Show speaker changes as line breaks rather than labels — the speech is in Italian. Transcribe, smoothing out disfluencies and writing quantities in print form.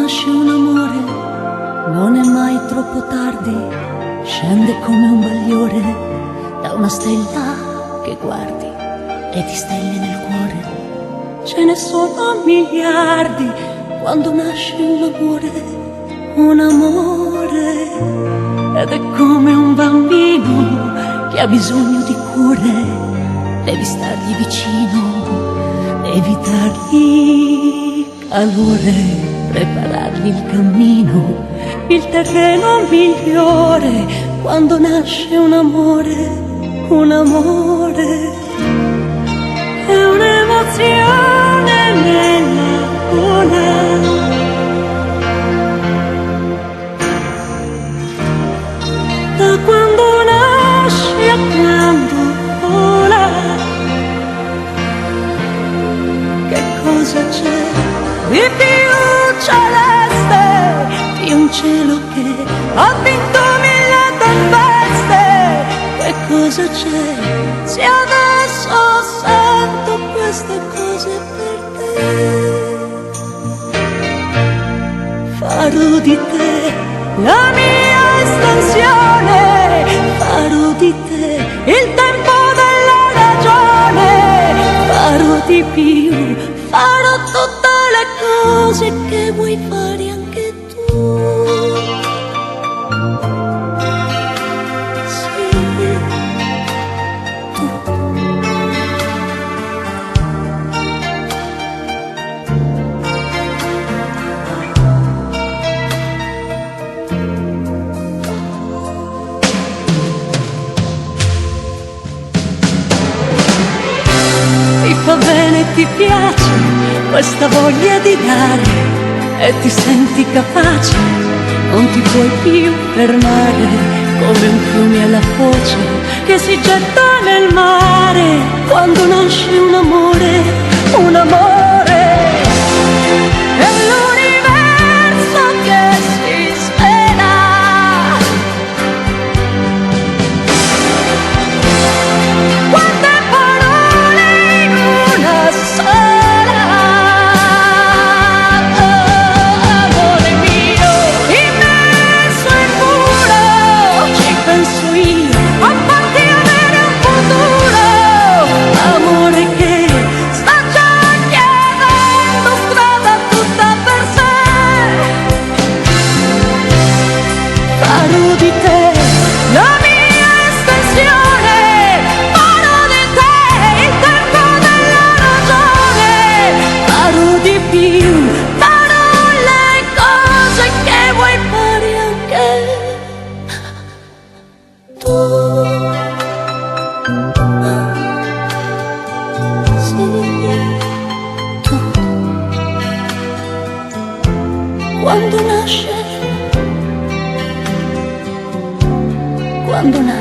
nasce un amore non è mai troppo tardi, scende come un bagliore da una stella che guardi e ti stelle nel cuore. Ce ne sono miliardi quando nasce un amore, ed è come un bambino che ha bisogno di cure. Devi stargli vicino, devi dargli calore, preparargli il cammino, il terreno migliore. Quando nasce un amore è un'emozione nella gola. Da quando nasce a quando vola, che cosa c'è di più celeste di un cielo che ha vinto 1000 tempeste? Che cosa c'è se adesso sento queste cose per te? Farò di te la mia estensione, farò di te il tempo della ragione, farò di più, farò tutte le cose che vuoi fare anche tu. Sì, tu. Ti fa bene, ti piace questa voglia di dare e ti senti capace, non ti puoi più fermare, come un fiume alla foce che si getta nel mare. Quando nasce un amore è l'universo che si svela. Quante parole in una sola. Amore mio, immenso e puro, ci penso io, a farti avere un futuro. Amore che sta già chiedendo strada tutta per sé. Farò di te la mia estensione, farò di te il tempo della ragione, farò di più, farò le cose che vuoi fare anche tu. Sì, tu. Quando nasce